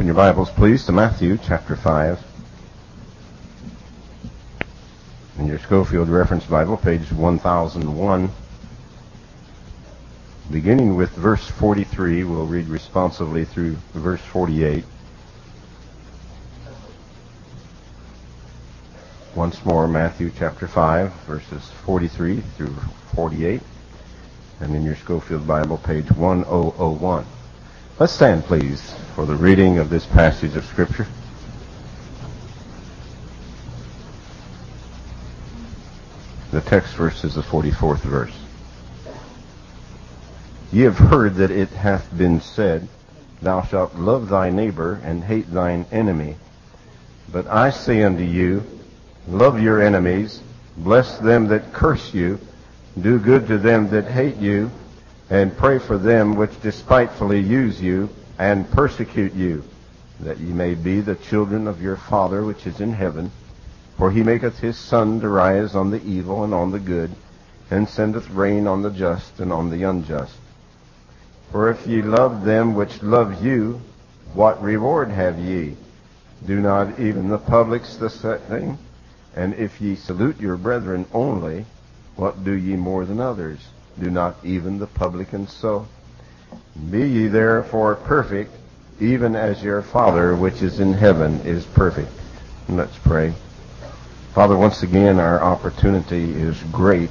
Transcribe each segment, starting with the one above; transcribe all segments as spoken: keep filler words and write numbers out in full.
Open your Bibles, please, to Matthew chapter five. In your Schofield Reference Bible, page one thousand one. Beginning with verse forty-three, we'll read responsively through verse forty-eight. Once more, Matthew chapter five, verses forty-three through forty-eight. And in your Schofield Bible, page one thousand one. Let's stand, please, for the reading of this passage of Scripture. The text verse is the forty-fourth verse. Ye have heard that it hath been said, Thou shalt love thy neighbor and hate thine enemy. But I say unto you, love your enemies, bless them that curse you, do good to them that hate you, and pray for them which despitefully use you and persecute you, that ye may be the children of your Father which is in heaven. For he maketh his sun to rise on the evil and on the good, and sendeth rain on the just and on the unjust. For if ye love them which love you, what reward have ye? Do not even the publics the same? And if ye salute your brethren only, what do ye more than others? Do not even the publicans so? Be ye therefore perfect, even as your Father which is in heaven is perfect. And let's pray. Father, once again, our opportunity is great.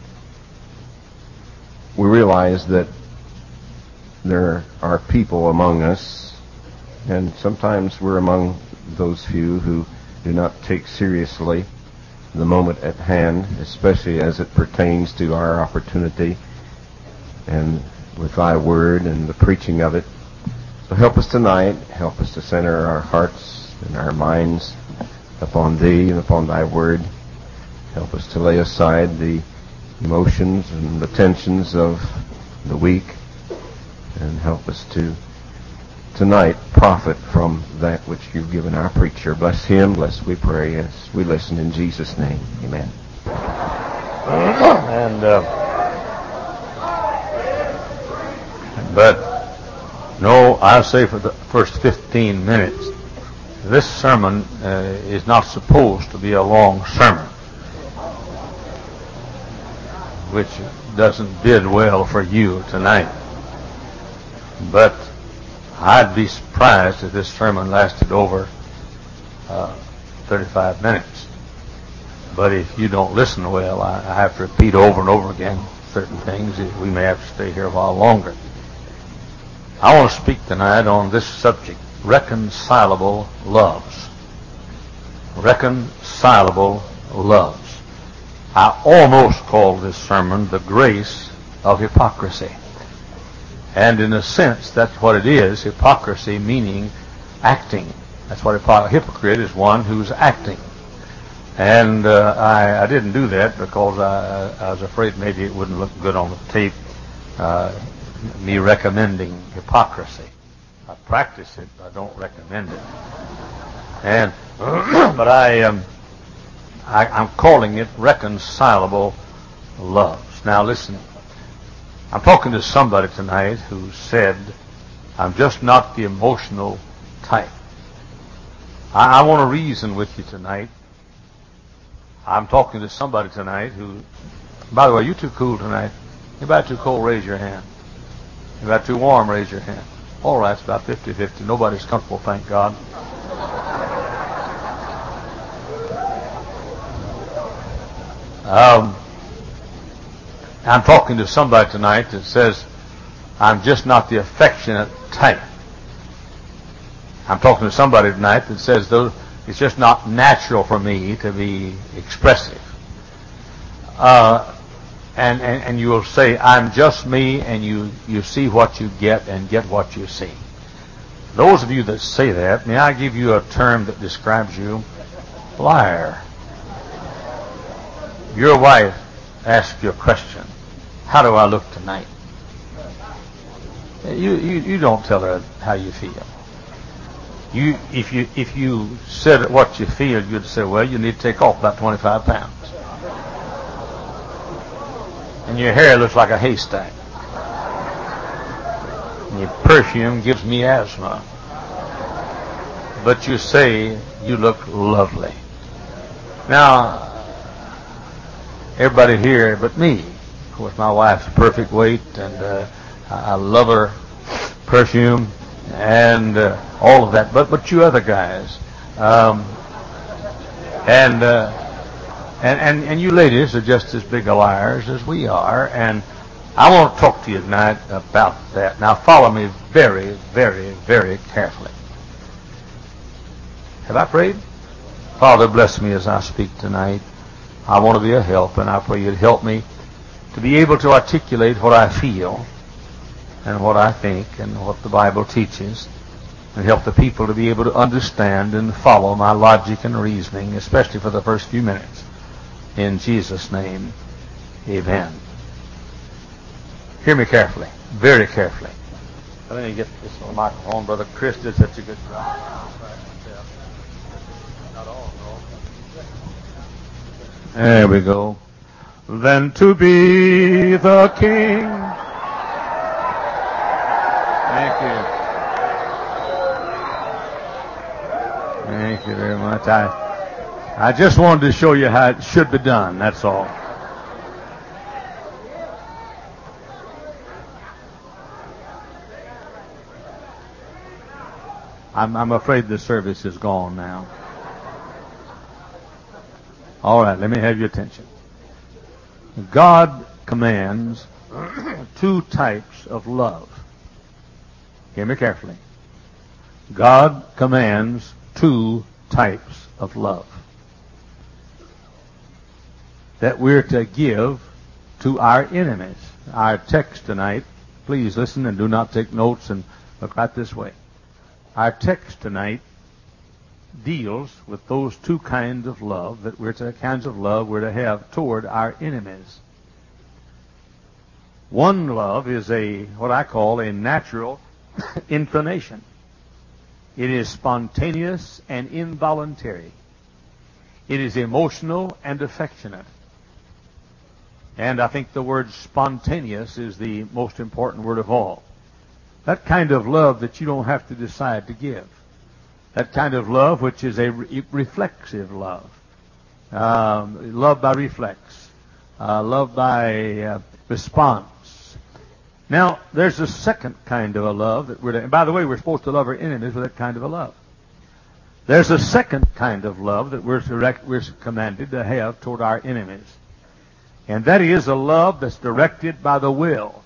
We realize that there are people among us, and sometimes we're among those few who do not take seriously the moment at hand, especially as it pertains to our opportunity and with thy word and the preaching of it. So help us tonight, help us to center our hearts and our minds upon thee and upon thy word. Help us to lay aside the emotions and the tensions of the week, and help us to tonight profit from that which you've given our preacher. Bless him, bless we pray as we listen in Jesus' name. Amen. And uh, but no, I say for the first fifteen minutes, this sermon uh, is not supposed to be a long sermon, which doesn't bid well for you tonight. But I'd be surprised if this sermon lasted over uh, thirty-five minutes. But if you don't listen well, I, I have to repeat over and over again certain things. We may have to stay here a while longer. I want to speak tonight on this subject, reconcilable loves. Reconcilable loves. I almost called this sermon the grace of hypocrisy. And in a sense, that's what it is, hypocrisy meaning acting. That's what a hypocrite is, one who's acting. And uh, I, I didn't do that because I, I was afraid maybe it wouldn't look good on the tape, uh, me recommending hypocrisy. I practice it, but I don't recommend it. And but I, um, I, I'm calling it reconcilable loves. Now listen. I'm talking to somebody tonight who said, I'm just not the emotional type. I, I want to reason with you tonight. I'm talking to somebody tonight who, by the way, you too cool tonight. Anybody too cold, raise your hand. Anybody too warm, raise your hand. All right, it's about fifty fifty. Nobody's comfortable, thank God. Um... I'm talking to somebody tonight that says, I'm just not the affectionate type. I'm talking to somebody tonight that says, though, it's just not natural for me to be expressive. Uh, and, and, and you will say, I'm just me, and you, you see what you get and get what you see. Those of you that say that, may I give you a term that describes you? Liar. Your wife asks you a question. How do I look tonight? You, you you don't tell her how you feel. You if you if you said what you feel, you'd say, well, you need to take off about twenty-five pounds. And your hair looks like a haystack. And your perfume gives me asthma. but you say you look lovely. Now, everybody here but me, of course, my wife's perfect weight, and uh, I love her perfume and uh, all of that. But but you other guys, um, and, uh, and and and you ladies are just as big a liars as we are, and I want to talk to you tonight about that. Now, follow me very, very, very carefully. Have I prayed? Father, bless me as I speak tonight. I want to be a help, and I pray you'd help me to be able to articulate what I feel and what I think and what the Bible teaches, and help the people to be able to understand and follow my logic and reasoning, especially for the first few minutes. In Jesus' name, amen. Hear me carefully, very carefully. Let me get this little microphone. Brother Chris did such a good job. Not all, no. There we go. Then to be the king. Thank you. Thank you very much. I, I just wanted to show you how it should be done, that's all. I'm, I'm afraid the service is gone now. All right, let me have your attention. God commands two types of love. Hear me carefully. God commands two types of love that we're to give to our enemies. Our text tonight, please listen and do not take notes and look right this way. Our text tonight deals with those two kinds of love that we're to kinds of love we're to have toward our enemies. One love is a what I call a natural inclination. It is spontaneous and involuntary. It is emotional and affectionate. And I think the word spontaneous is the most important word of all. That kind of love that you don't have to decide to give. That kind of love which is a re- reflexive love. Um, love by reflex. Uh, love by uh, response. Now, there's a second kind of a love that we're to, and by the way, we're supposed to love our enemies with that kind of a love. There's a second kind of love that we're, direct, we're commanded to have toward our enemies. And that is a love that's directed by the will,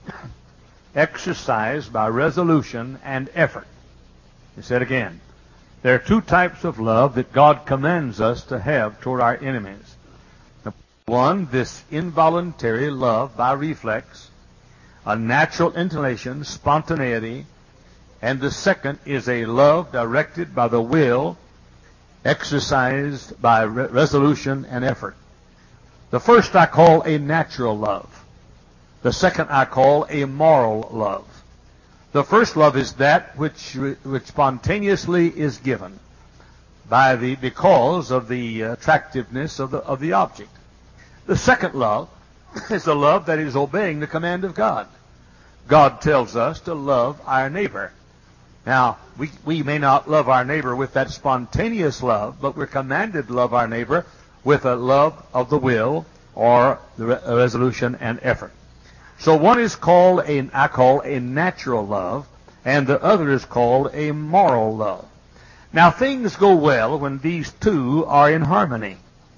exercised by resolution and effort. He said again, there are two types of love that God commands us to have toward our enemies. One, this involuntary love by reflex, a natural inclination, spontaneity, and the second is a love directed by the will, exercised by re- resolution and effort. The first I call a natural love. The second I call a moral love. The first love is that which which spontaneously is given by the because of the attractiveness of the of the object. The second love is a love that is obeying the command of God. God tells us to love our neighbor. Now, we, we may not love our neighbor with that spontaneous love, but we're commanded to love our neighbor with a love of the will or the re- resolution and effort. So one is called a, I call a natural love, and the other is called a moral love. Now, things go well when these two are in harmony.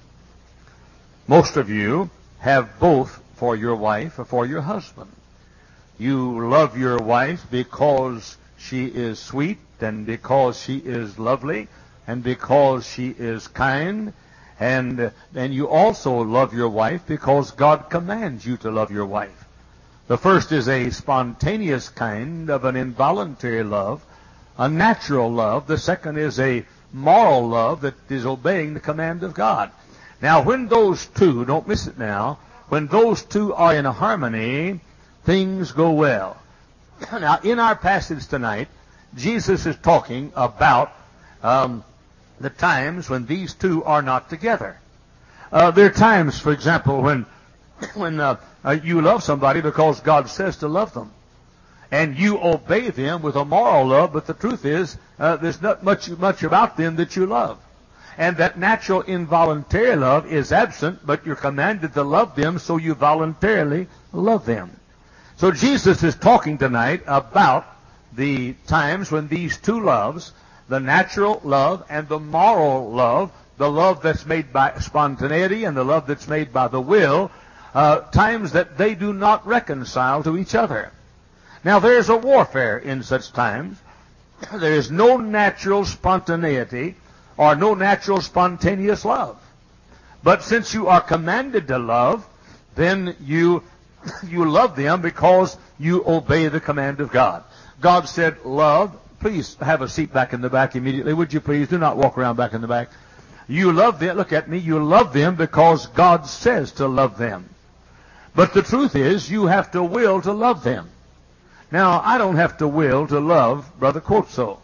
Most of you have both for your wife or for your husband. You love your wife because she is sweet and because she is lovely and because she is kind. And, and you also love your wife because God commands you to love your wife. The first is a spontaneous kind of an involuntary love, a natural love. The second is a moral love that is obeying the command of God. Now, when those two, don't miss it now, when those two are in harmony, things go well. Now, in our passage tonight, Jesus is talking about um, the times when these two are not together. Uh, there are times, for example, when when uh, uh, you love somebody because God says to love them. and you obey them with a moral love, but the truth is uh, there's not much much about them that you love. And that natural involuntary love is absent, but you're commanded to love them, so you voluntarily love them. So Jesus is talking tonight about the times when these two loves, the natural love and the moral love, the love that's made by spontaneity and the love that's made by the will, uh, times that they do not reconcile to each other. Now there's a warfare in such times. There is no natural spontaneity or no natural spontaneous love. But since you are commanded to love, then you you love them because you obey the command of God. God said, love. Please have a seat back in the back immediately. Would you please? Do not walk around back in the back. You love them. Look at me. You love them because God says to love them. But the truth is, you have to will to love them. Now, I don't have to will to love Brother Corso.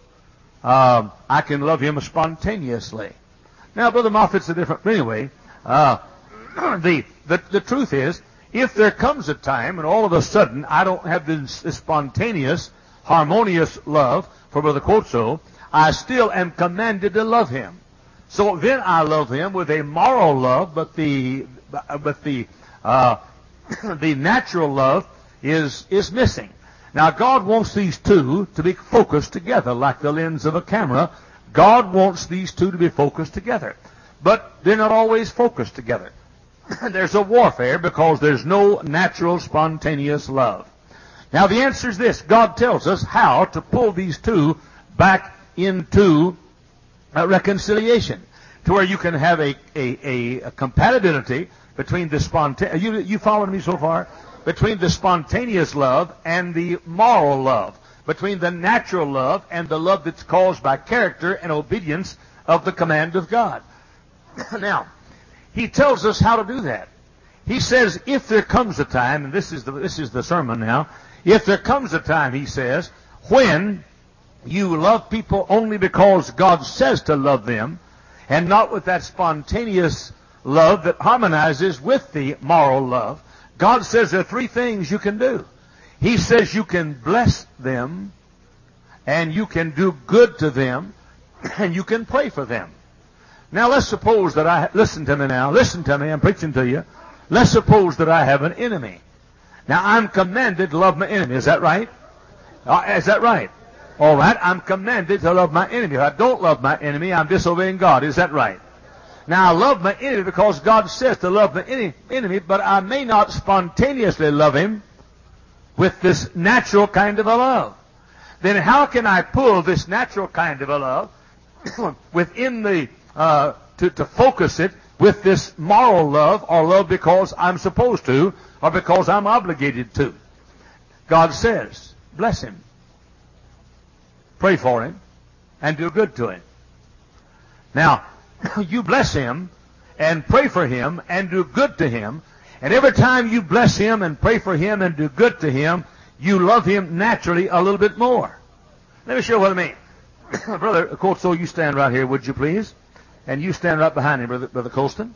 Um, I can love him spontaneously. Now, Brother Moffitt's a different. Anyway, uh, the, the the truth is, if there comes a time and all of a sudden I don't have this, this spontaneous, harmonious love for Brother Corso, I still am commanded to love him. So then I love him with a moral love, but the but the uh, the natural love is is missing. Now, God wants these two to be focused together like the lens of a camera. God wants these two to be focused together. But they're not always focused together. There's a warfare because there's no natural, spontaneous love. Now, the answer is this. God tells us how to pull these two back into uh, reconciliation, to where you can have a, a, a, a compatibility between the spontaneous... You, you following me so far? Between the spontaneous love and the moral love, between the natural love and the love that's caused by character and obedience of the command of God. Now, he tells us how to do that. He says, if there comes a time, and this is the, this is the sermon now, if there comes a time, he says, when you love people only because God says to love them, and not with that spontaneous love that harmonizes with the moral love, God says there are three things you can do. He says you can bless them, and you can do good to them, and you can pray for them. Now let's suppose that I, listen to me now, listen to me, I'm preaching to you. Let's suppose that I have an enemy. Now I'm commanded to love my enemy, is that right? Uh, is that right? All right, I'm commanded to love my enemy. If I don't love my enemy, I'm disobeying God, is that right? Now, I love my enemy because God says to love my enemy, but I may not spontaneously love him with this natural kind of a love. Then how can I pull this natural kind of a love within the, uh, to, to focus it with this moral love, or love because I'm supposed to, or because I'm obligated to? God says, bless him, pray for him, and do good to him. Now, you bless him and pray for him and do good to him. And every time you bless him and pray for him and do good to him, you love him naturally a little bit more. Let me show you what I mean. Brother Corso, you stand right here, would you please? And you stand right behind him, Brother, Brother Colston.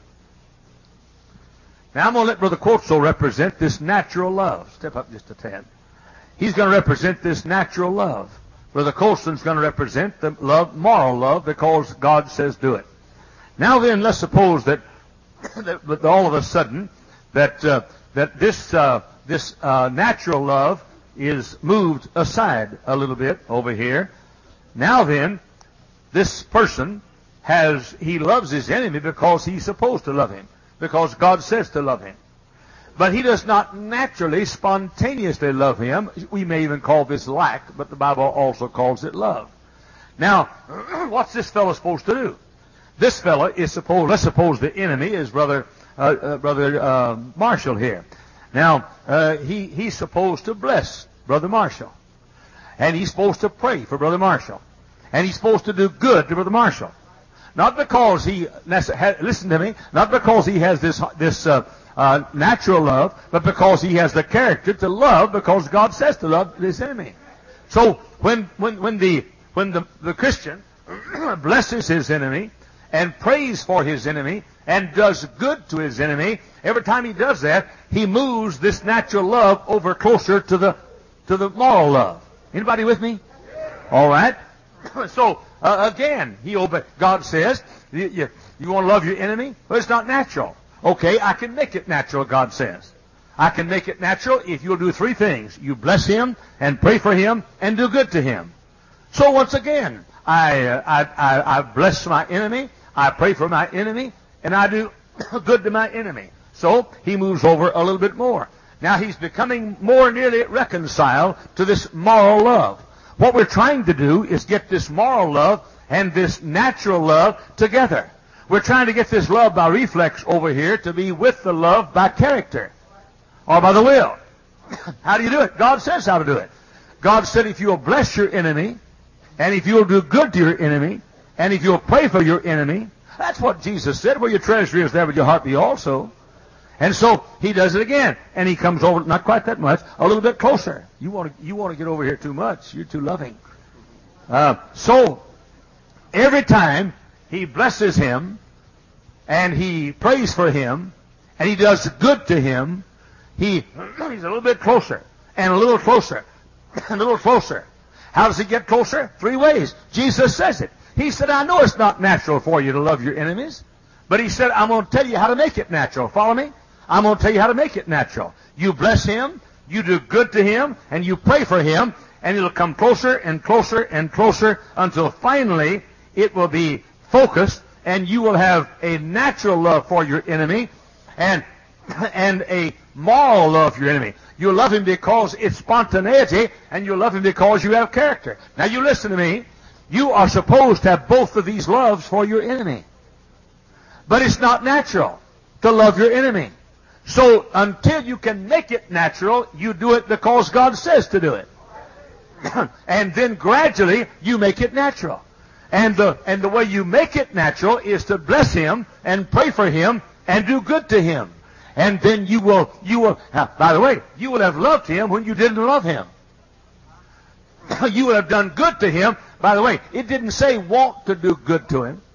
Now I'm going to let Brother Corso represent this natural love. Step up just a tad. He's going to represent this natural love. Brother Colston's going to represent the love, moral love, because God says do it. Now then, let's suppose that, that, that all of a sudden that uh, that this uh, this uh, natural love is moved aside a little bit over here. Now then, this person has he loves his enemy because he's supposed to love him, because God says to love him. But he does not naturally, spontaneously love him. We may even call this lack, but the Bible also calls it love. Now, what's this fellow supposed to do? This fellow is supposed, let's suppose the enemy is Brother uh, uh, Brother uh, Marshall here. Now, uh, he, he's supposed to bless Brother Marshall. And he's supposed to pray for Brother Marshall. And he's supposed to do good to Brother Marshall. Not because he, listen to me, not because he has this, this uh, uh, natural love, but because he has the character to love, because God says to love his enemy. So, when, when, when the, when the, the Christian blesses his enemy, and prays for his enemy, and does good to his enemy, every time he does that, he moves this natural love over closer to the to the moral love. Anybody with me? All right. So, uh, again, he obey. God says, you, you, you want to love your enemy? Well, it's not natural. Okay, I can make it natural, God says. I can make it natural if you'll do three things. You bless him and pray for him and do good to him. So once again, I, uh, I, I, I bless my enemy, I pray for my enemy, and I do good to my enemy. So he moves over a little bit more. Now he's becoming more nearly reconciled to this moral love. What we're trying to do is get this moral love and this natural love together. We're trying to get this love by reflex over here to be with the love by character or by the will. How do you do it? God says how to do it. God said if you'll bless your enemy, and if you'll do good to your enemy, and if you'll pray for your enemy, that's what Jesus said. Where your treasure is, there will your heart be also. And so he does it again, and he comes over, not quite that much, a little bit closer. You want to, you want to get over here too much. You're too loving. Uh, so every time he blesses him, and he prays for him, and he does good to him, he he's a little bit closer, and a little closer, and a little closer. How does he get closer? Three ways. Jesus says it. He said, I know it's not natural for you to love your enemies, but he said, I'm going to tell you how to make it natural. Follow me? I'm going to tell you how to make it natural. You bless him, you do good to him, and you pray for him, and it'll come closer and closer and closer until finally it will be focused, and you will have a natural love for your enemy and, and a moral love for your enemy. You love him because it's spontaneity, and you love him because you have character. Now you listen to me. You are supposed to have both of these loves for your enemy. But it's not natural to love your enemy. So until you can make it natural, you do it because God says to do it. And then gradually you make it natural. And the, and the way you make it natural is to bless him and pray for him and do good to him. And then you will, you will, uh, by the way, you will have loved him when you didn't love him. You will have done good to him. By the way, it didn't say want to do good to him.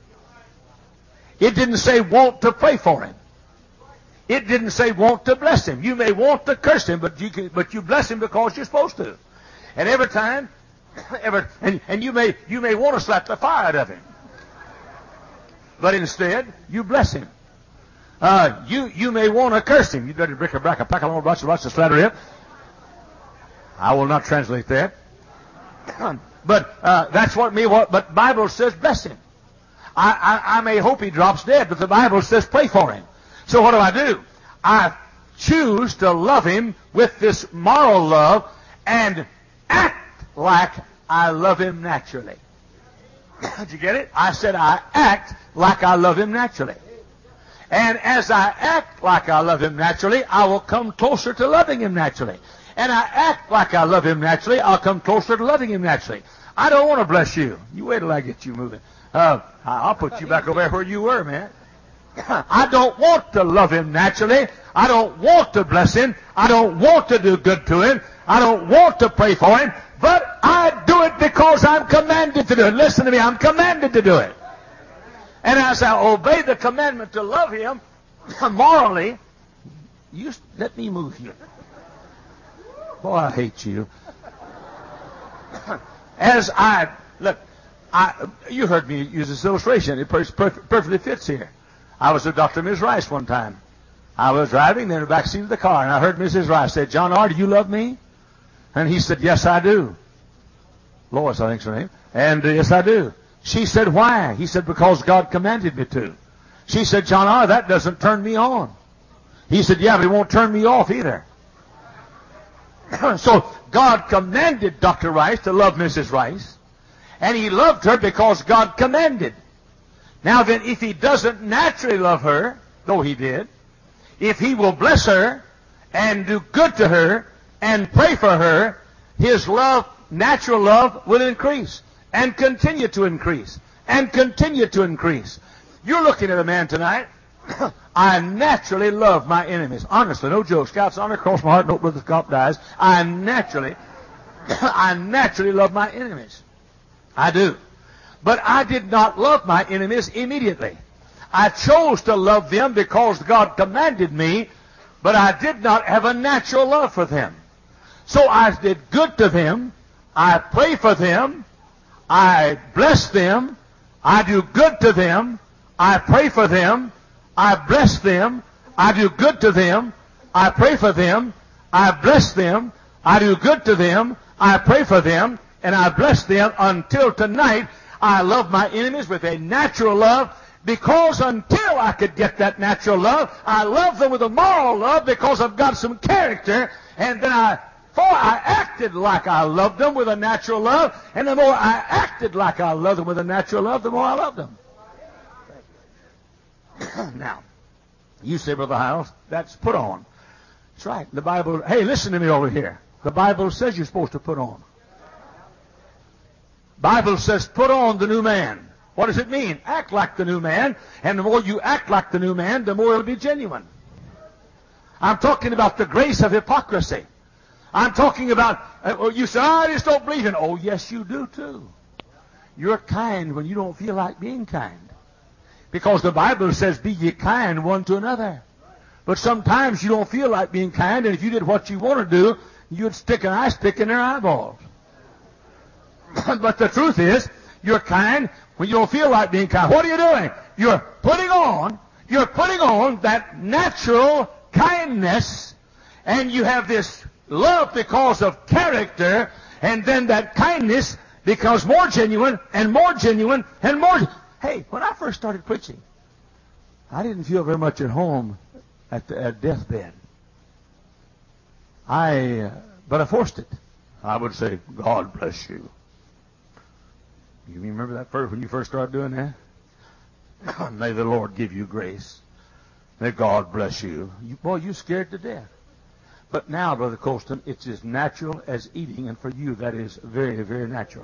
It didn't say want to pray for him. It didn't say want to bless him. You may want to curse him, but you can, but you bless him because you're supposed to. And every time, ever, and, and you may you may want to slap the fire out of him, but instead you bless him. Uh, you you may want to curse him. You better brick a brack a pack along watch watch the slatter hip. I will not translate that. But uh, that's what me what. But Bible says bless him. I, I I may hope he drops dead, but the Bible says pray for him. So what do I do? I choose to love him with this moral love and act like I love him naturally. Did you get it? I said I act like I love him naturally. And as I act like I love him naturally, I will come closer to loving him naturally. And I act like I love him naturally, I'll come closer to loving him naturally. I don't want to bless you. You wait till I get you moving. Uh, I'll put you back over there where you were, man. I don't want to love him naturally. I don't want to bless him. I don't want to do good to him. I don't want to pray for him. But I do it because I'm commanded to do it. Listen to me. I'm commanded to do it. And as I obey the commandment to love him morally, you let me move here. Boy, I hate you. As I, look, I, you heard me use this illustration. It perfectly fits here. I was with Doctor Miz Rice one time. I was driving in the back seat of the car, and I heard Missus Rice say, John R., do you love me? And he said, yes, I do. Lois, I think's her name. And uh, yes, I do. She said, why? He said, because God commanded me to. She said, John R., that doesn't turn me on. He said, yeah, but it won't turn me off either. So God commanded Doctor Rice to love Missus Rice, and he loved her because God commanded. Now then, if he doesn't naturally love her, though he did, if he will bless her and do good to her and pray for her, his love, natural love, will increase and continue to increase and continue to increase. You're looking at a man tonight. I naturally love my enemies. Honestly, no joke. Scout's honor, cross my heart, no brother Scott dies. I naturally, I naturally love my enemies. I do. But I did not love my enemies immediately. I chose to love them because God commanded me, but I did not have a natural love for them. So I did good to them. I pray for them. I bless them. I do good to them. I pray for them. I bless them. I do good to them. I pray for them. I bless them. I do good to them. I pray for them. And I bless them until tonight. I love my enemies with a natural love, because until I could get that natural love, I love them with a moral love because I've got some character. And then I, for I acted like I loved them with a natural love. And the more I acted like I loved them with a natural love, the more I loved them. Now, you say, Brother Hiles, that's put on. That's right. The Bible, hey, listen to me over here. The Bible says you're supposed to put on. Bible says put on the new man. What does it mean? Act like the new man. And the more you act like the new man, the more it'll be genuine. I'm talking about the grace of hypocrisy. I'm talking about, uh, you say, oh, I just don't believe in. Oh, yes, you do too. You're kind when you don't feel like being kind. Because the Bible says, be ye kind one to another. But sometimes you don't feel like being kind, and if you did what you want to do, you'd stick an eye stick in their eyeballs. But the truth is, you're kind when you don't feel like being kind. What are you doing? You're putting on, you're putting on that natural kindness, and you have this love because of character, and then that kindness becomes more genuine and more genuine and more. Hey, when I first started preaching, I didn't feel very much at home at the at deathbed. I, uh, but I forced it. I would say, God bless you. You remember that first when you first started doing that? May the Lord give you grace. May God bless you. you. Boy, you scared to death. But now, Brother Colston, it's as natural as eating, and for you, that is very, very natural.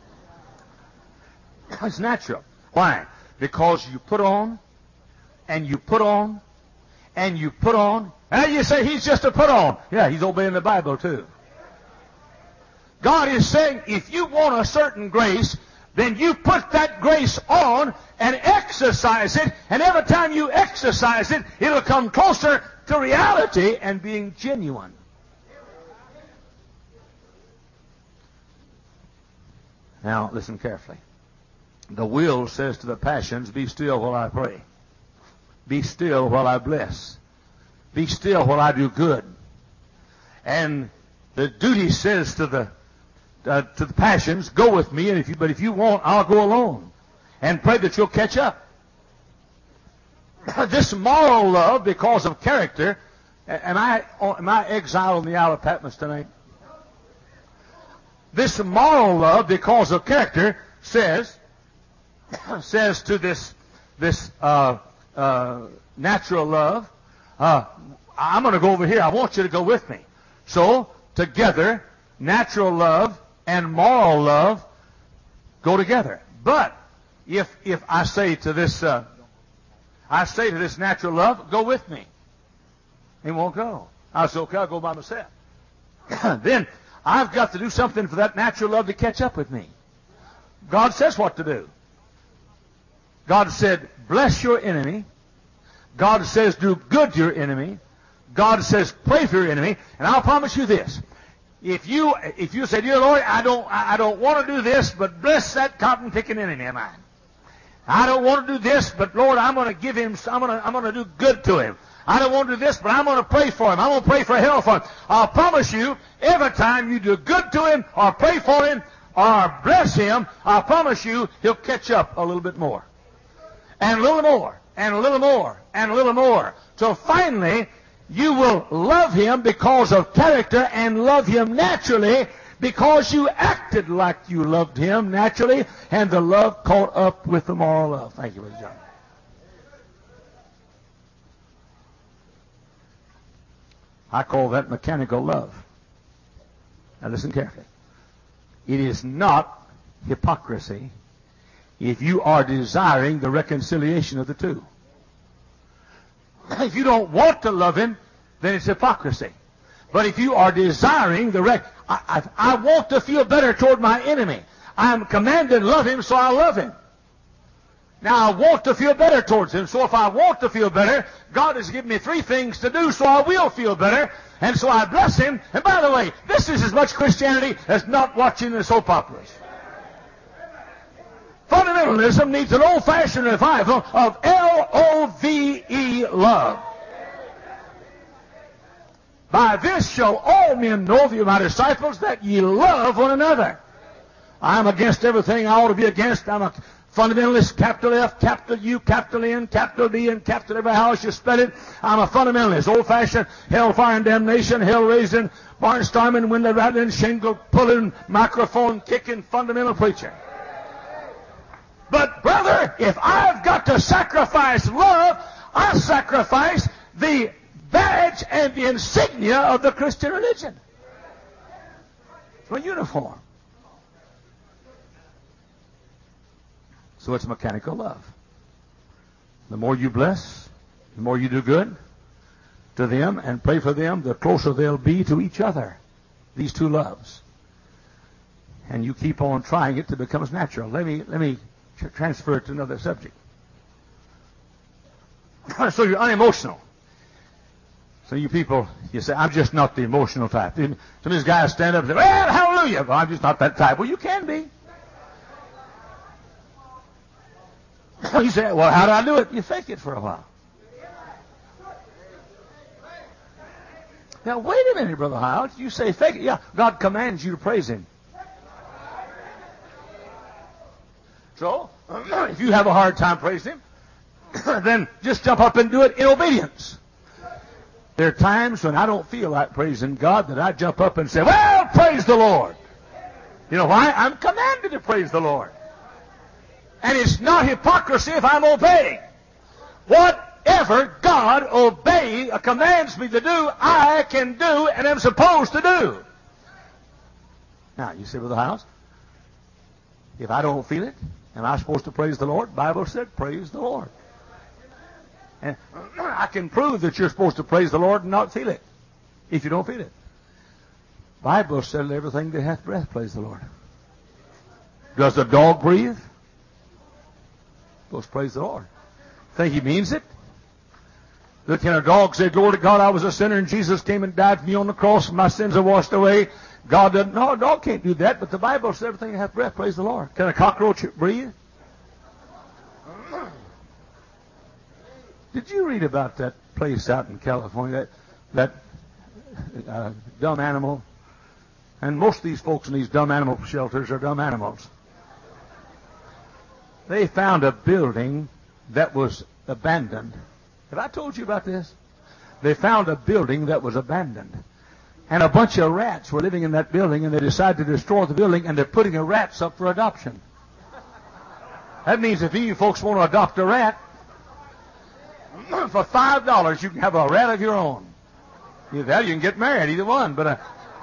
It's natural. Why? Because you put on, and you put on, and you put on, and you say he's just a put on. Yeah, he's obeying the Bible too. God is saying, if you want a certain grace, then you put that grace on and exercise it, and every time you exercise it, it'll come closer to reality and being genuine. Now, listen carefully. The will says to the passions, be still while I pray. Be still while I bless. Be still while I do good. And the duty says to the Uh, to the passions, go with me, and if you, but if you won't, I'll go alone. And pray that you'll catch up. This moral love, because of character, am I, am I exiled on the Isle of Patmos tonight? This moral love, because of character, says, says to this, this uh, uh, natural love, uh, I'm going to go over here. I want you to go with me. So, together, natural love and moral love go together. But if if I say to this, uh, I say to this natural love, go with me, he won't go. I say, okay, I'll go by myself. Then I've got to do something for that natural love to catch up with me. God says what to do. God said, bless your enemy. God says, do good to your enemy. God says, pray for your enemy. And I'll promise you this. If you if you say, dear Lord, I don't I don't want to do this, but bless that cotton-picking enemy of mine. I don't want to do this, but Lord, I'm going to give him. I'm going to I'm going to do good to him. I don't want to do this, but I'm going to pray for him. I'm going to pray for hell for him. I'll promise you, every time you do good to him, or pray for him, or bless him, I promise you, he'll catch up a little bit more, and a little more, and a little more, and a little more, till finally you will love him because of character and love him naturally because you acted like you loved him naturally, and the love caught up with the moral love. Thank you, Brother John. I call that mechanical love. Now listen carefully. It is not hypocrisy if you are desiring the reconciliation of the two. If you don't want to love him, then it's hypocrisy. But if you are desiring the rec, I, I, I want to feel better toward my enemy. I'm commanded to love him, so I love him. Now, I want to feel better towards him. So if I want to feel better, God has given me three things to do so I will feel better. And so I bless him. And by the way, this is as much Christianity as not watching the soap operas. Fundamentalism needs an old-fashioned revival of L O V E, love. By this shall all men know that you are my disciples, that ye love one another. I'm against everything I ought to be against. I'm a fundamentalist, capital F, capital U, capital N, capital D, and capital every house you spell it. I'm a fundamentalist, old-fashioned hellfire and damnation, hell-raising, barnstorming, window rattling, shingle pulling, microphone kicking, fundamental preacher. But brother, if I've got to sacrifice love, I sacrifice the badge and the insignia of the Christian religion. It's my uniform. So it's mechanical love. The more you bless, the more you do good to them and pray for them, the closer they'll be to each other. These two loves. And you keep on trying it till it becomes natural. Let me, let me tr- transfer it to another subject. So you're unemotional. So you people, you say, I'm just not the emotional type. Some of these guys stand up and say, well, hallelujah. Well, I'm just not that type. Well, you can be. You say, well, how do I do it? You fake it for a while. Now, wait a minute, Brother Hiles. You say fake it. Yeah, God commands you to praise him. So, if you have a hard time praising him, then just jump up and do it in obedience. There are times when I don't feel like praising God that I jump up and say, well, praise the Lord. You know why? I'm commanded to praise the Lord. And it's not hypocrisy if I'm obeying. Whatever God obey, uh, commands me to do, I can do and am supposed to do. Now, you say, Brother House, if I don't feel it, am I supposed to praise the Lord? The Bible said, praise the Lord. And I can prove that you're supposed to praise the Lord and not feel it, if you don't feel it. The Bible said, everything that hath breath, praise the Lord. Does the dog breathe? Supposed to praise the Lord. Think he means it? Look, can a dog say, glory to God, I was a sinner and Jesus came and died for me on the cross and my sins are washed away? God doesn't. No, a dog can't do that, but the Bible says everything that hath breath, praise the Lord. Can a cockroach breathe? Did you read about that place out in California, that, that uh, dumb animal? And most of these folks in these dumb animal shelters are dumb animals. They found a building that was abandoned. Have I told you about this? They found a building that was abandoned. And a bunch of rats were living in that building, and they decided to destroy the building, and they're putting the rats up for adoption. That means if you folks want to adopt a rat, for five dollars you can have a rat of your own. Either that or you can get married, either one. But uh,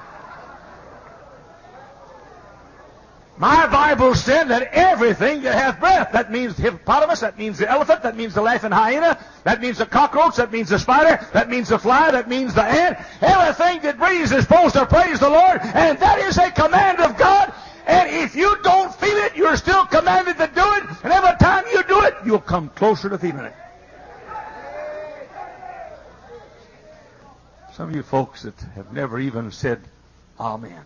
my Bible said that everything that hath breath, that means the hippopotamus, that means the elephant, that means the laughing hyena, that means the cockroach, that means the spider, that means the fly, that means the ant. Everything that breathes is supposed to praise the Lord, and that is a command of God. And if you don't feel it, you're still commanded to do it, and every time you do it, you'll come closer to feeling it. Some of you folks that have never even said amen.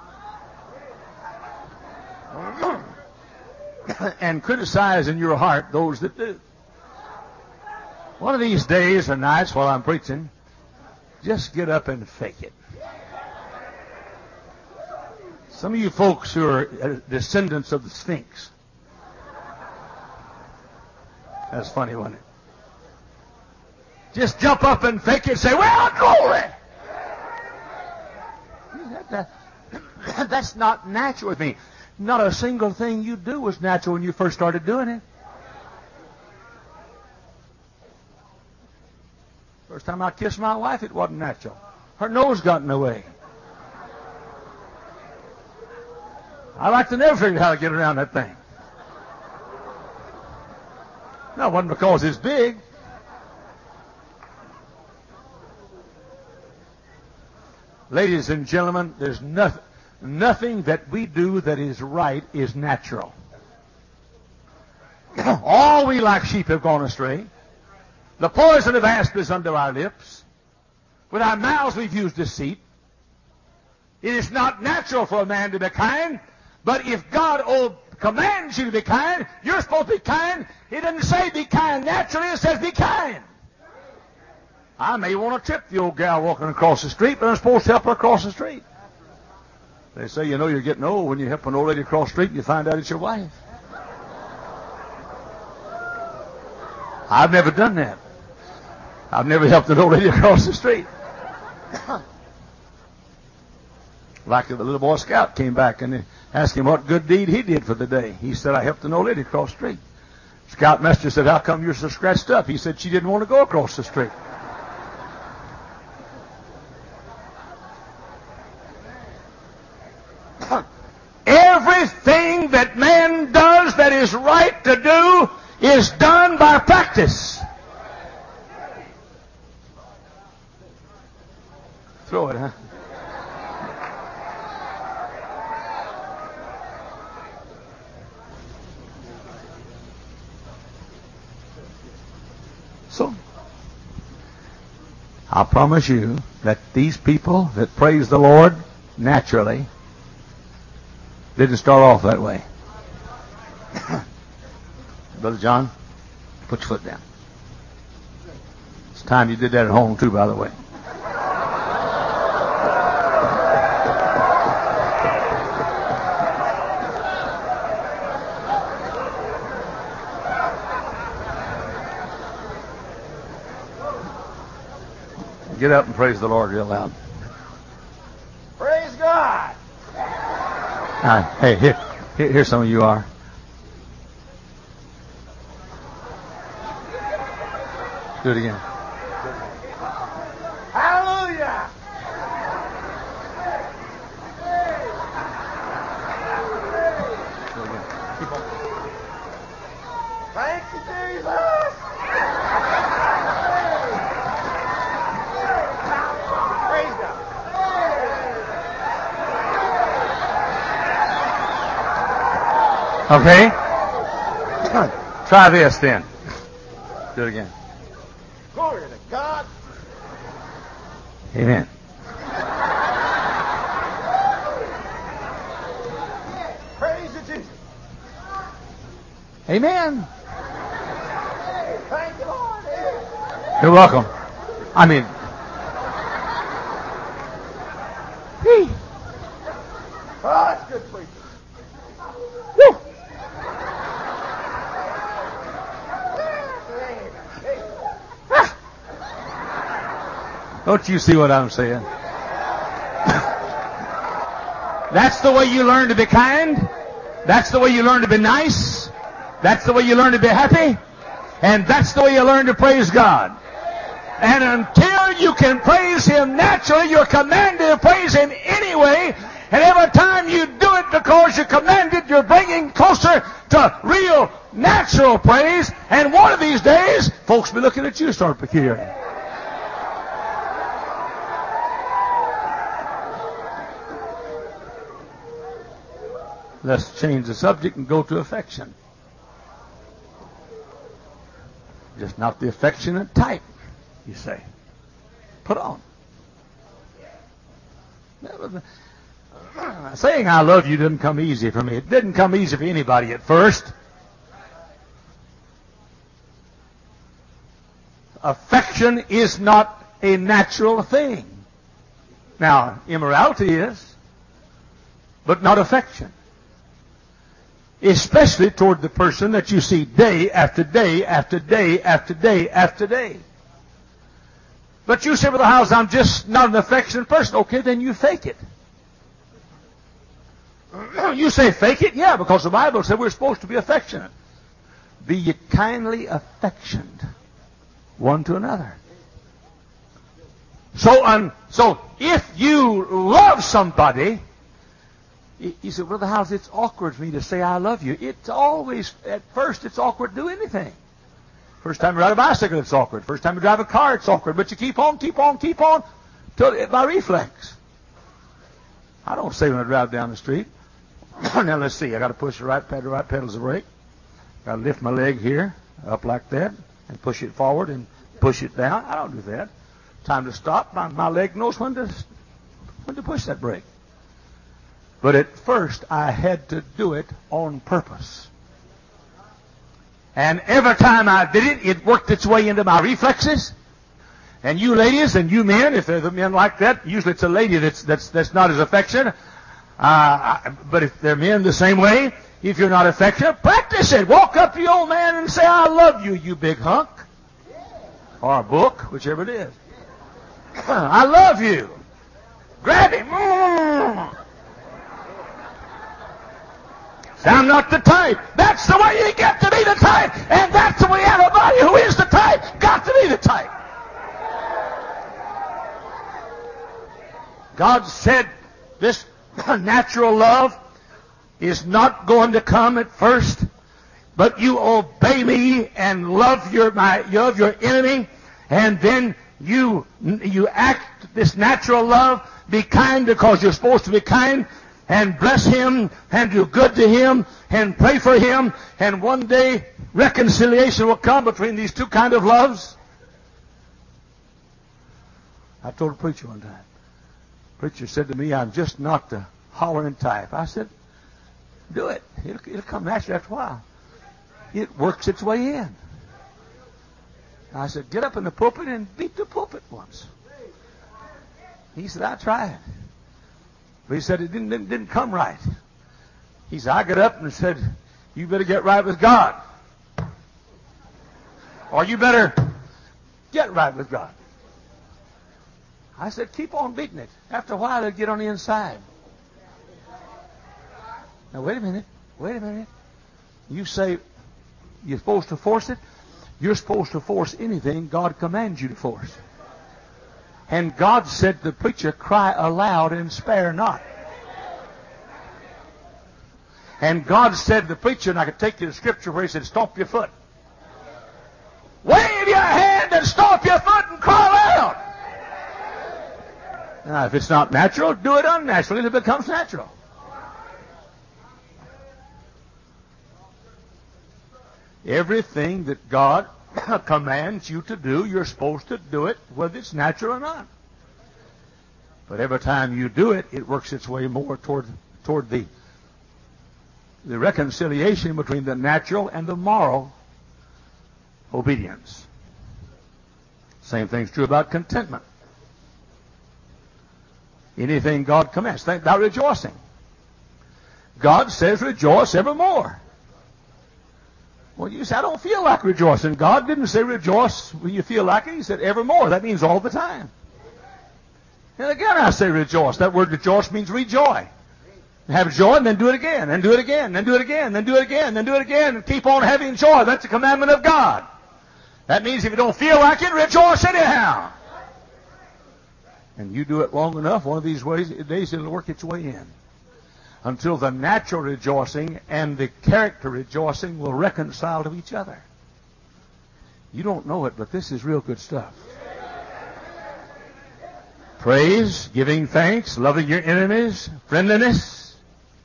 And criticize in your heart those that do. One of these days or nights while I'm preaching, just get up and fake it. Some of you folks who are descendants of the Sphinx. That's funny, wasn't it? Just jump up and fake it and say, well, glory! That, that, that's not natural with me. Not a single thing you do was natural when you first started doing it. First time I kissed my wife, it wasn't natural. Her nose got in the way. I like to never figure out how to get around that thing. No, it wasn't because it's big. Ladies and gentlemen, there's nothing, nothing that we do that is right is natural. All All we like sheep have gone astray. The poison of asp is under our lips. With our mouths we've used deceit. It is not natural for a man to be kind, but if God oh, commands you to be kind, you're supposed to be kind. He doesn't say be kind naturally, it says be kind. I may want to trip the old gal walking across the street, but I'm supposed to help her across the street. They say, you know, you're getting old when you help an old lady across the street and you find out it's your wife. I've never done that. I've never helped an old lady across the street. Like the little boy scout came back and they asked him what good deed he did for the day. He said, I helped an old lady across the street. Scoutmaster said, how come you're so scratched up? He said, she didn't want to go across the street. Everything that man does that is right to do is done by practice. Throw it, huh? So, I promise you that these people that praise the Lord naturally didn't start off that way. Brother John, put your foot down. It's time you did that at home too, by the way. Get up and praise the Lord real loud. Praise God. Uh, hey, here, here, here some of you are. Do it again. Hallelujah. Do it again. Keep on. Thank you, Jesus. Praise God. Okay? Try this then. Do it again. Glory to God. Amen. Praise you, Jesus. Amen. Thank you, Lord. You're welcome. I mean, Hey. Oh, that's good preaching. Woo. Don't you see what I'm saying? That's the way you learn to be kind. That's the way you learn to be nice. That's the way you learn to be happy. And that's the way you learn to praise God. And until you can praise Him naturally, you're commanded to praise Him anyway. And every time you do it because you're commanded, you're bringing closer to real natural praise. And one of these days, folks will be looking at you sort of peculiar. Let's change the subject and go to affection. Just not the affectionate type, you say. Put on. Saying I love you didn't come easy for me. It didn't come easy for anybody at first. Affection is not a natural thing. Now, immorality is, but not affection. Especially toward the person that you see day after day after day after day after day. But you say, Brother Howes, I'm just not an affectionate person. Okay, then you fake it. You say fake it? Yeah, because the Bible said we're supposed to be affectionate. Be ye kindly affectioned one to another. So, um, so if you love somebody, you say, Brother Howes, it's awkward for me to say I love you. It's always, at first, it's awkward to do anything. First time you ride a bicycle, it's awkward. First time you drive a car, it's awkward. But you keep on, keep on, keep on, till it, by reflex. I don't say when I drive down the street. Now let's see, I got to push the right pedal, right pedal's the brake. Got to lift my leg here. up like that, and push it forward and push it down. I don't do that. Time to stop. My, my leg knows when to when to push that brake. But at first, I had to do it on purpose. And every time I did it, it worked its way into my reflexes. And you ladies and you men, if there's a men like that, usually it's a lady that's that's that's not as affectionate. Uh, but if they're men the same way, if you're not affectionate, practice it. Walk up to your old man and say, "I love you, you big hunk," or a book, whichever it is. I love you. Grab him. I'm not the type. That's the way you get to be the type. And that's the way everybody who is the type got to be the type. God said this natural love is not going to come at first, but you obey me and love your my love your enemy, and then you you act this natural love. Be kind because you're supposed to be kind. And bless him, and do good to him, and pray for him, and one day reconciliation will come between these two kind of loves. I told a preacher one time. The preacher said to me, "I'm just not the hollering type." I said, "Do it. It'll, it'll come naturally after a while. It works its way in." I said, "Get up in the pulpit and beat the pulpit once." He said, "I tried." But he said it didn't, didn't, didn't come right. He said, I got up and said, "You better get right with God. Or you better get right with God." I said, "Keep on beating it. After a while, it'll get on the inside." Now, wait a minute. Wait a minute. You say you're supposed to force it? You're supposed to force anything God commands you to force. And God said to the preacher, "Cry aloud and spare not." And God said to the preacher, and I could take you to Scripture where he said, "Stomp your foot. Wave your hand and stomp your foot and cry aloud." Now, if it's not natural, do it unnaturally until it becomes natural. Everything that God commands you to do, you're supposed to do it, whether it's natural or not. But every time you do it, it works its way more toward toward the the reconciliation between the natural and the moral obedience. Same thing's true about contentment. Anything God commands. Think about rejoicing. God says rejoice evermore. Well, you say, "I don't feel like rejoicing." God didn't say rejoice when you feel like it. He said evermore. That means all the time. And again, I say rejoice. That word rejoice means rejoice. Have joy and then do it again, and do it again, and do it again, and do it again, and do it again, and keep on having joy. That's the commandment of God. That means if you don't feel like it, rejoice anyhow. And you do it long enough, one of these ways, days it'll work its way in. Until the natural rejoicing and the character rejoicing will reconcile to each other. You don't know it, but this is real good stuff. Praise, giving thanks, loving your enemies, friendliness.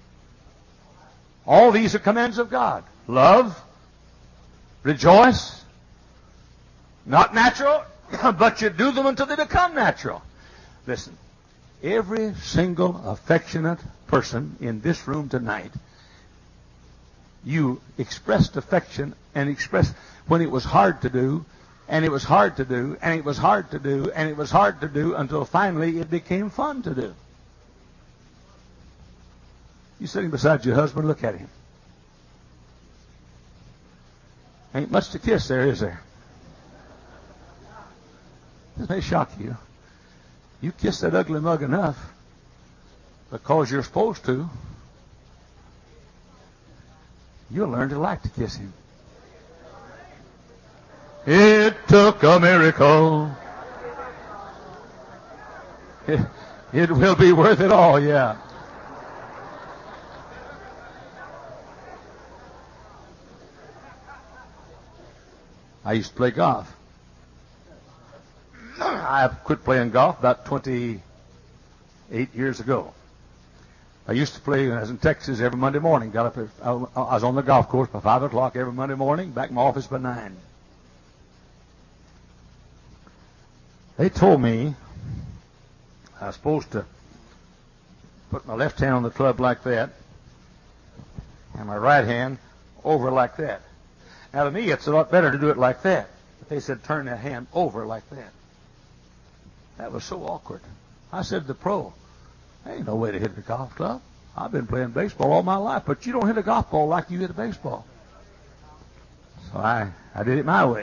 All these are commands of God. Love, rejoice. Not natural, but you do them until they become natural. Listen. Every single affectionate person in this room tonight, you expressed affection and expressed when it was hard to do, and it was hard to do, and it was hard to do, and it was hard to do, until finally it became fun to do. You sitting beside your husband, look at him. Ain't much to kiss there, is there? This may shock you. You kiss that ugly mug enough because you're supposed to, you'll learn to like to kiss him. It took a miracle. It, it will be worth it all, yeah. I used to play golf. I quit playing golf about twenty-eight years ago. I used to play when I was in Texas every Monday morning. Got up at, I was on the golf course by five o'clock every Monday morning, back in my office by nine. They told me I was supposed to put my left hand on the club like that and my right hand over like that. Now to me it's a lot better to do it like that. But they said turn that hand over like that. That was so awkward. I said to the pro, there ain't no way to hit a golf club. I've been playing baseball all my life, but you don't hit a golf ball like you hit a baseball. So I, I did it my way.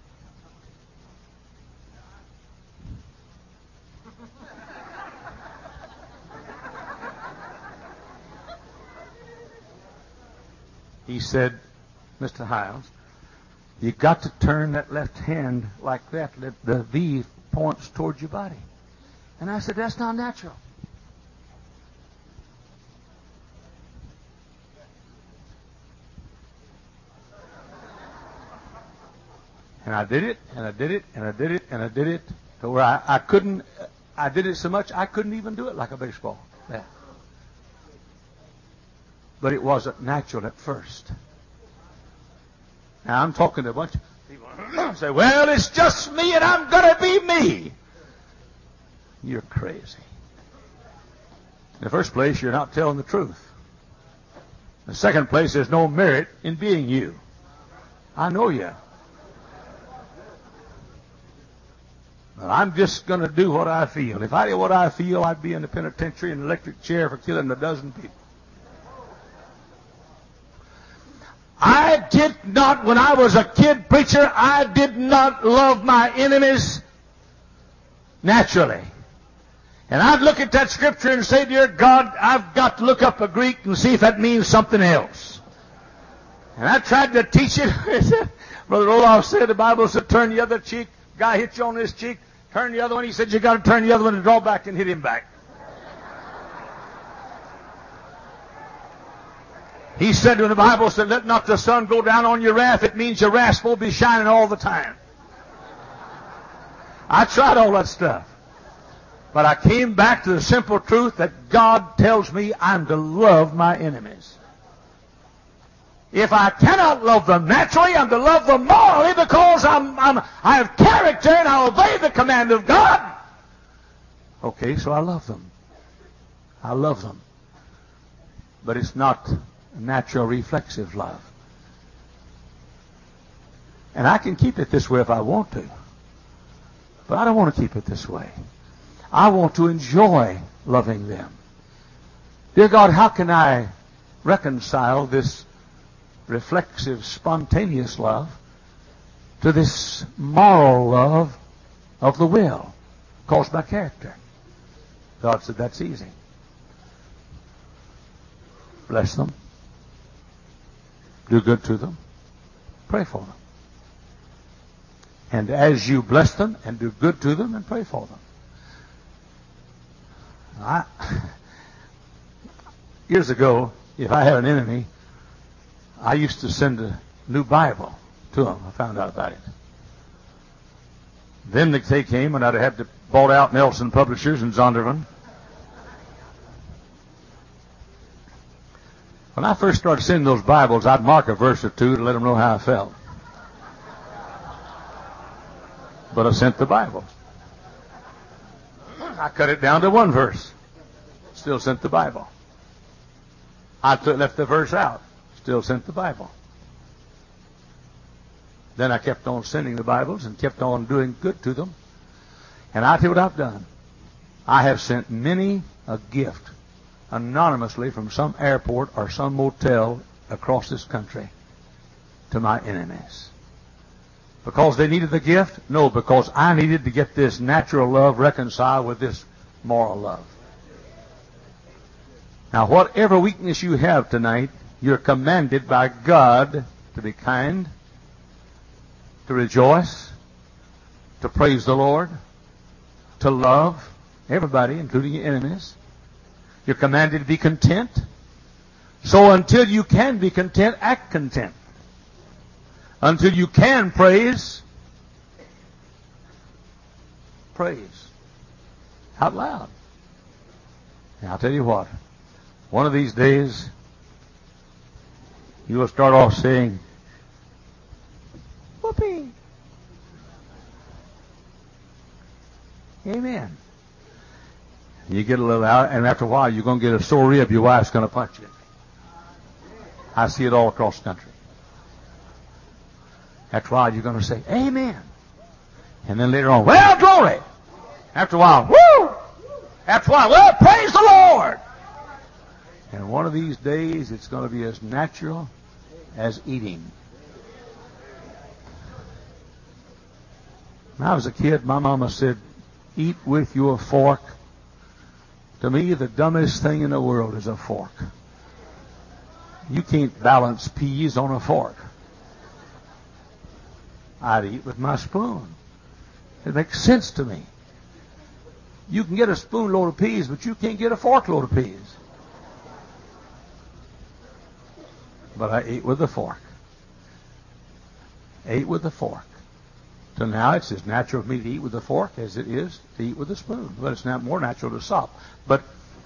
He said, Mister Hiles, you got to turn that left hand like that. Let the V points towards your body. And I said, that's not natural. And I did it, and I did it, and I did it, and I did it, to where I, I couldn't, I did it so much I couldn't even do it like a baseball bat. But it wasn't natural at first. Now I'm talking to a bunch of people who say, well, it's just me and I'm going to be me. You're crazy. In the first place, you're not telling the truth. In the second place, there's no merit in being you. I know you. But I'm just going to do what I feel. If I did what I feel, I'd be in the penitentiary in an electric chair for killing a dozen people. I did not, when I was a kid preacher, I did not love my enemies naturally. And I'd look at that scripture and say, dear God, I've got to look up a Greek and see if that means something else. And I tried to teach it. Brother Olaf said, the Bible said, turn the other cheek. Guy hit you on this cheek, turn the other one. He said, you got to turn the other one and draw back and hit him back. He said when the Bible said, let not the sun go down on your wrath, it means your wrath will be shining all the time. I tried all that stuff. But I came back to the simple truth that God tells me I'm to love my enemies. If I cannot love them naturally, I'm to love them morally because I'm, I'm, I have character and I obey the command of God. Okay, so I love them. I love them. But it's not natural reflexive love. And I can keep it this way if I want to. But I don't want to keep it this way. I want to enjoy loving them. Dear God, how can I reconcile this reflexive, spontaneous love to this moral love of the will caused by character? God said, that's easy. Bless them. Do good to them. Pray for them. And as you bless them and do good to them and pray for them. I, years ago, if I had an enemy, I used to send a new Bible to them. I found out about it. Then they came and I'd have to bought out Nelson Publishers in Zondervan. When I first started sending those Bibles, I'd mark a verse or two to let them know how I felt. But I sent the Bible. I cut it down to one verse. Still sent the Bible. I left the verse out. Still sent the Bible. Then I kept on sending the Bibles and kept on doing good to them. And I tell you what I've done. I have sent many a gift anonymously from some airport or some motel across this country to my enemies. Because they needed the gift? No, because I needed to get this natural love reconciled with this moral love. Now, whatever weakness you have tonight, you're commanded by God to be kind, to rejoice, to praise the Lord, to love everybody, including your enemies. You're commanded to be content. So until you can be content, act content. Until you can praise, praise out loud. Now I'll tell you what, One of these days, you will start off saying, whoopee. Amen. You get a little out, and after a while, you're going to get a sore rib. Your wife's going to punch you. I see it all across the country. After a while, you're going to say, amen. And then later on, well, glory. After a while, woo. After a while, well, praise the Lord. And one of these days, it's going to be as natural as eating. When I was a kid, my mama said, eat with your fork. To me, the dumbest thing in the world is a fork. You can't balance peas on a fork. I'd eat with my spoon. It makes sense to me. You can get a spoon load of peas, but you can't get a fork load of peas. But I ate with a fork. Ate with a fork. So now it's as natural for me to eat with a fork as it is to eat with a spoon. But it's not more natural to stop. But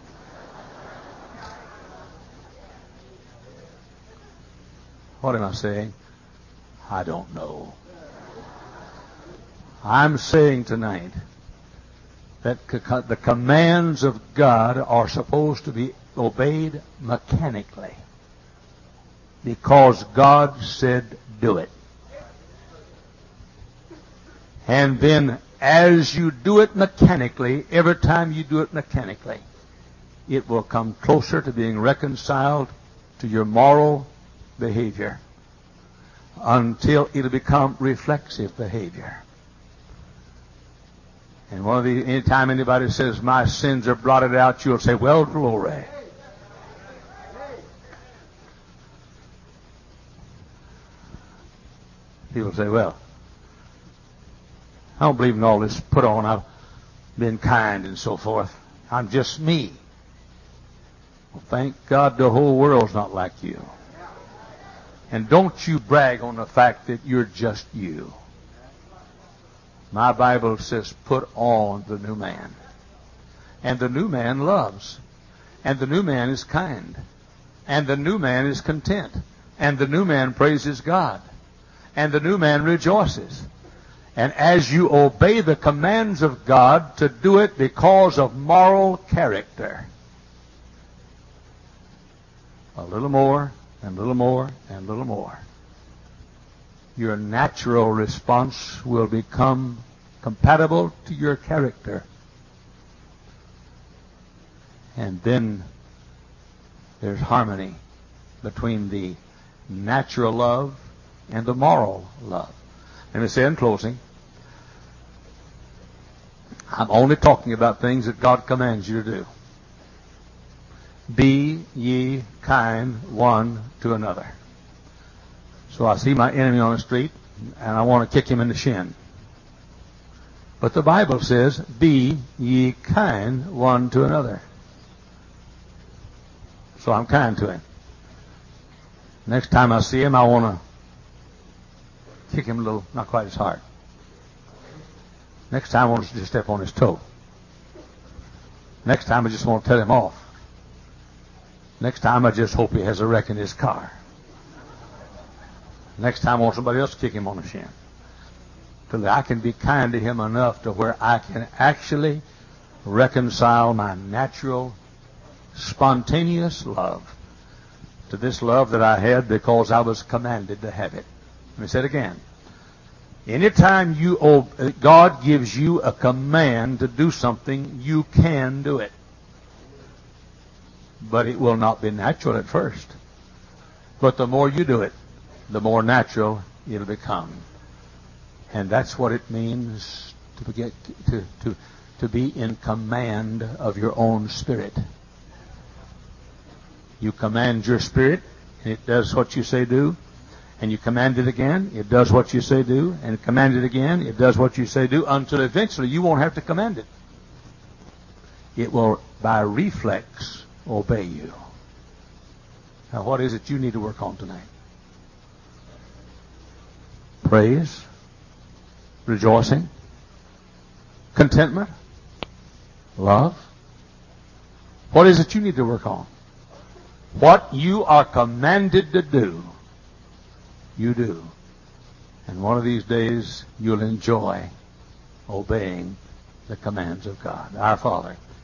what am I saying? I don't know. I'm saying tonight that the commands of God are supposed to be obeyed mechanically because God said do it. And then as you do it mechanically, every time you do it mechanically, it will come closer to being reconciled to your moral behavior until it'll become reflexive behavior. And one of the, anytime anybody says, my sins are blotted out, you'll say, well, glory. People say, well, I don't believe in all this put on. I've been kind and so forth. I'm just me. Well, thank God the whole world's not like you. And don't you brag on the fact that you're just you. My Bible says, put on the new man. And the new man loves. And the new man is kind. And the new man is content. And the new man praises God. And the new man rejoices. And as you obey the commands of God to do it because of moral character, a little more, and a little more, and a little more, your natural response will become compatible to your character. And then there's harmony between the natural love and the moral love. Let me say in closing, I'm only talking about things that God commands you to do. Be ye kind one to another. So I see my enemy on the street, and I want to kick him in the shin. But the Bible says, be ye kind one to another. So I'm kind to him. Next time I see him, I want to kick him a little, not quite as hard. Next time I want to just step on his toe. Next time I just want to tell him off. Next time I just hope he has a wreck in his car. Next time I want somebody else to kick him on the shin. Till I can be kind to him enough to where I can actually reconcile my natural, spontaneous love to this love that I had because I was commanded to have it. Let me say it again. Anytime you obey, God gives you a command to do something, you can do it. But it will not be natural at first. But the more you do it, the more natural it'll become. And that's what it means to get to, to, to be in command of your own spirit. You command your spirit, and it does what you say do. And you command it again, it does what you say do. And command it again, it does what you say do, until eventually you won't have to command it. It will, by reflex, obey you. Now, what is it you need to work on tonight? Praise, rejoicing, contentment, love. What is it you need to work on? What you are commanded to do, you do. And one of these days, you'll enjoy obeying the commands of God. Our Father,